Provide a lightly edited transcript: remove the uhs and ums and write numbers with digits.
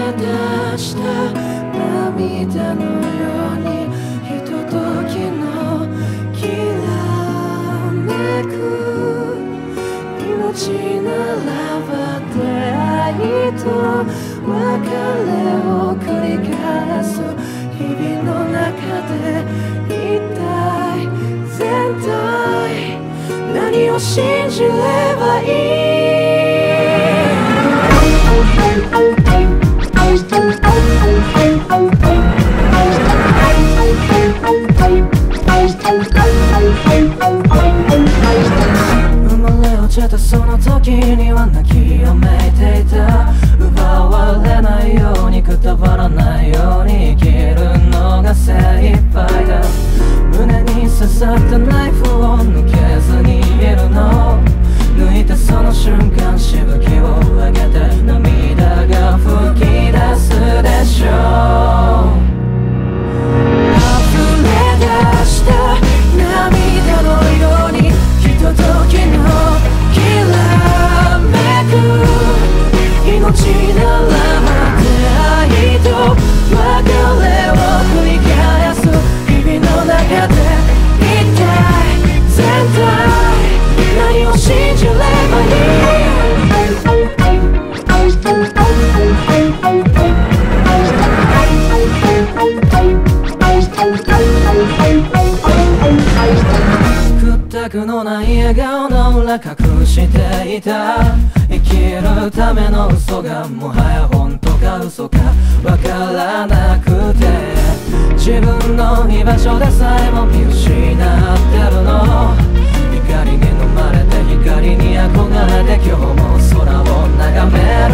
出した涙のようにひとときのきらめく命ならば出会いと別れを繰り返す日々の中で一体全体何を信じればいい生まれ落ちたその時には泣きやめていた奪われないようにくたばらないように生きるのが精一杯だ胸に刺さったナイフを抜けずにいるの抜いたその瞬間しぶきを上げて涙が吹き出すでしょう溢れ出した涙のようにひとときのきらめく命ならば出会いと別れを繰り返す日々の中で一体全体何を信じればいい屈託のない笑顔の裏隠していた生きるための嘘がもはや本当か嘘かわからなくて自分の居場所でさえも見失ってるの光に飲まれて光に憧れて今日も空を眺め